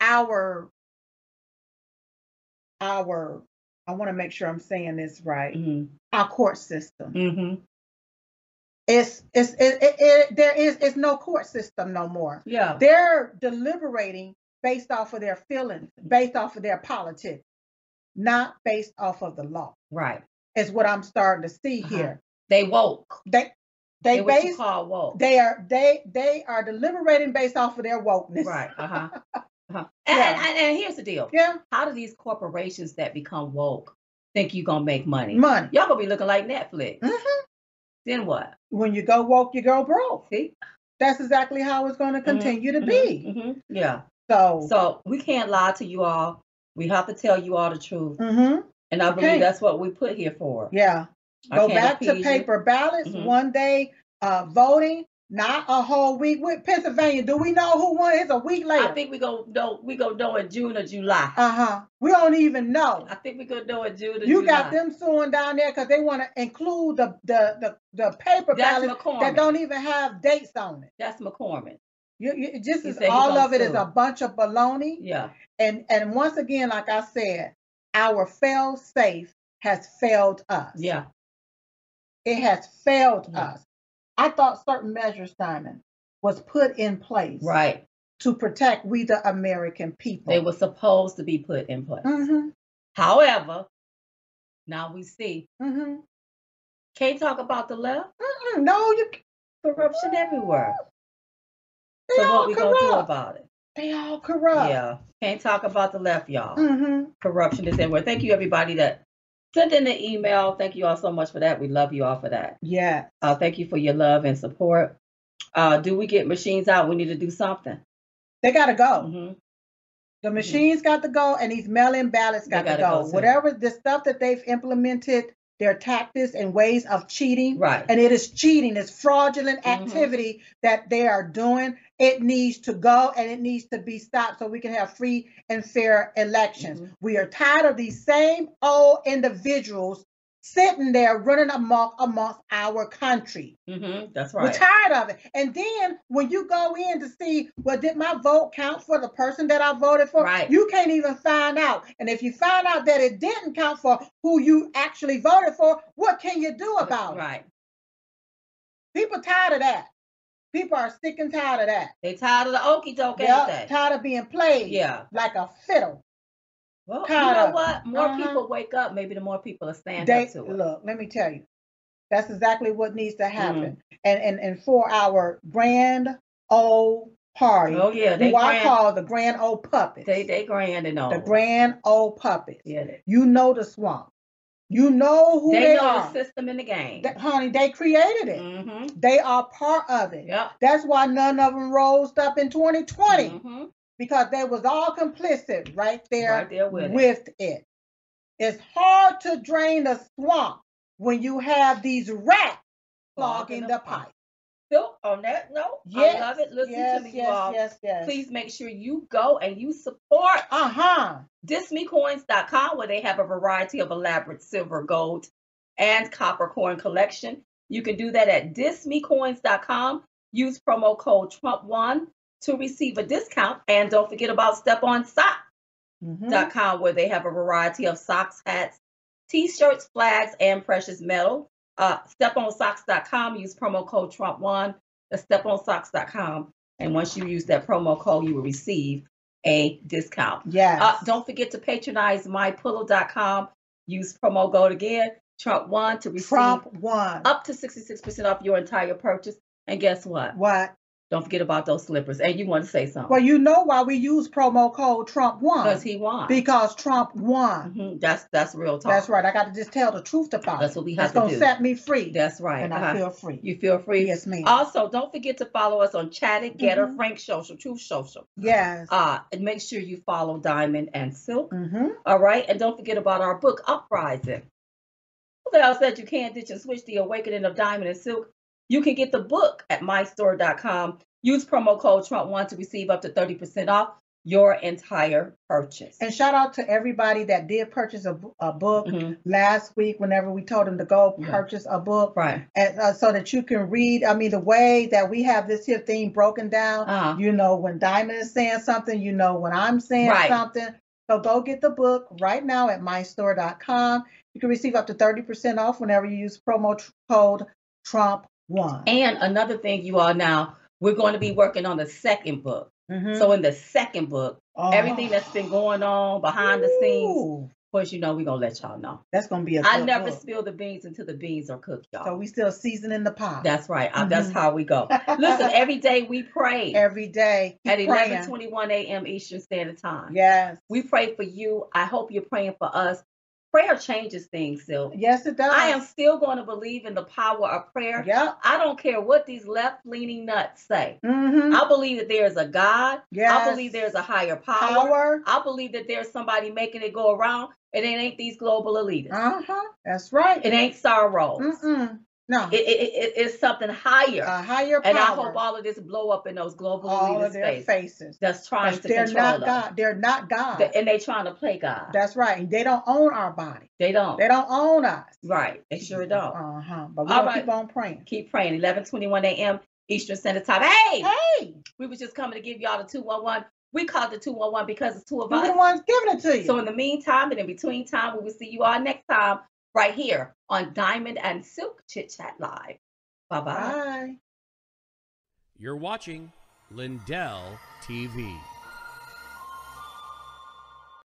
I want to make sure I'm saying this right. Mhm. Our court system. Mhm. There is no court system no more. Yeah. They're deliberating based off of their feelings, based off of their politics, not based off of the law. Right. Is what I'm starting to see here. They woke. They what you call woke. they are deliberating based off of their wokeness. Right. Uh-huh. Uh-huh. Yeah. And here's the deal. Yeah. How do these corporations that become woke think you're gonna make money? Money. Y'all gonna be looking like Netflix. Mhm. Then what? When you go woke, you go broke. See? That's exactly how it's going to continue to be. Yeah. So So we can't lie to you all. We have to tell you all the truth. mhm. And I believe Okay. that's what we put here for. Yeah. I Go can't back to appease you. paper ballots, Mhm. one day voting, not a whole week. With Pennsylvania, do we know who won? It's a week later. I think we gonna know in June or July. We don't even know. I think we gonna know in June or You July. got them suing down there because they want to include the paper That's ballots McCormick. that don't even have dates on it. That's McCormick. Just He is said he all gonna of it is sue. a bunch of baloney. Yeah. And once again, like I said, our fail safe has failed us. Yeah. It has failed Yeah. us. I thought certain measures, Diamond, was put in place Right. to protect we the American people. They were supposed to be put in place. Mhm. However, now we see. Mhm. Can't talk about the left. No, you. Corruption everywhere. They So all what we gonna do corrupt. about it? They all corrupt. Yeah. Can't talk about the left, y'all. Mhm. Corruption is everywhere. Thank you, everybody that sent in the email. Thank you all so much for that. We love you all for that. Yeah. Thank you for your love and support. Do we get machines out? We need to do something. They gotta go. Mhm. The machines got to go, and these mail-in ballots They got to gotta go. go, too. Whatever the stuff that they've implemented, their tactics and ways of cheating, Right. and it is cheating, it's fraudulent Mhm. activity that they are doing. It needs to go, and it needs to be stopped so we can have free and fair elections. Mhm. We are tired of these same old individuals sitting there running amongst our country. That's We're right. tired of it. And then when you go in to see, well, did my vote count for the person that I voted for? Right. You can't even find out. And if you find out that it didn't count for who you actually voted for, what can you do about it? Right. People tired of that. People are sick and tired of that. They tired of the okie doke, ain't They're they? tired of being played Yeah. like a fiddle. Well, you Tired know of- what? More Uh-huh. people wake up, maybe the more people will stand They up to it. look, let me tell you. That's exactly what needs to happen. Mm-hmm. And for our grand old party, Oh yeah, they who I grand. call the grand old puppets. They grand and all. The grand old puppets. Yeah. You know the swamp. You know who they know are. the system in the game. Honey, they created it. Mm-hmm. They are part of it. Yep. That's why none of them rose up in 2020 Mm-hmm. because they was all complicit right there, Right there with it. It's hard to drain the swamp when you have these rats clogging the pipe. So on that note, Yes, I love it. Listen yes, to me, yes, you all. yes. Please make sure you go and you support DismeCoins.com, where they have a variety of elaborate silver, gold, and copper coin collection. You can do that at DismeCoins.com. Use promo code Trump1 to receive a discount. And don't forget about StepOnSock.com, where they have a variety of socks, hats, t-shirts, flags, and precious metal. StepOnSocks.com. Use promo code Trump1. That's StepOnSocks.com. And once you use that promo code, you will receive a discount. Yes. Don't forget to patronize MyPillow.com. Use promo code again. Trump won to receive Trump won. up to 66% off your entire purchase. And guess what? What? Don't forget about those slippers. And you want to say something? Well, you know why we use promo code Trump won. Because he won. Because Trump won. That's real talk. That's right. I got to just tell the truth about it. That's what we have That's to going do. to set me free. That's right. And I feel free. You feel free? Yes, ma'am. Also, don't forget to follow us on Chatter, Getter, Frank Social, Truth Social. Yes. And make sure you follow Diamond and Silk. Mm-hmm. All right. And don't forget about our book, Uprising. Who the hell said you can't ditch and switch the awakening of Diamond and Silk? You can get the book at mystore.com. Use promo code Trump1 to receive up to 30% off your entire purchase. And shout out to everybody that did purchase a book last week whenever we told them to go purchase a book. Right. And, so that you can read. I mean, the way that we have this here thing broken down, you know when Diamond is saying something, you know when I'm saying something. So go get the book right now at mystore.com. You can receive up to 30% off whenever you use promo code Trump1. And another thing, you all now, we're going to be working on the second book. So in the second book, everything that's been going on behind the scenes, of course, you know, we're going to let y'all know. That's going to be a good I never book. spill the beans until the beans are cooked, y'all. So we still seasoning the pot. That's right. That's how we go. Listen, every day we pray. Every day. At 11:21 a.m. Eastern Standard Time. Yes. We pray for you. I hope you're praying for us. Prayer changes things, Sil. Yes, it does. I am still going to believe in the power of prayer. Yep. I don't care what these left-leaning nuts say. Mm-hmm. I believe that there is a God. Yes. I believe there's a higher power. I believe that there's somebody making it go around, and it ain't these global elitists. That's right. It ain't sorrow. No. It's something higher. A higher power. And I hope all of this blow up in those global elitist faces. That's trying to control us. God. They're not God. And they're trying to play God. That's right. And they don't own our body. They don't. They don't own us. Right. They sure don't. But we're going to keep on praying. Keep praying. 11:21 a.m. Eastern Standard Time. Hey! We were just coming to give y'all the 211. We called the 211 because it's two of us. We're the ones giving it to you. So in the meantime and in between time, we will see you all next time right here on Diamond and Silk Chit Chat Live. Bye-bye. Bye. You're watching Lindell TV.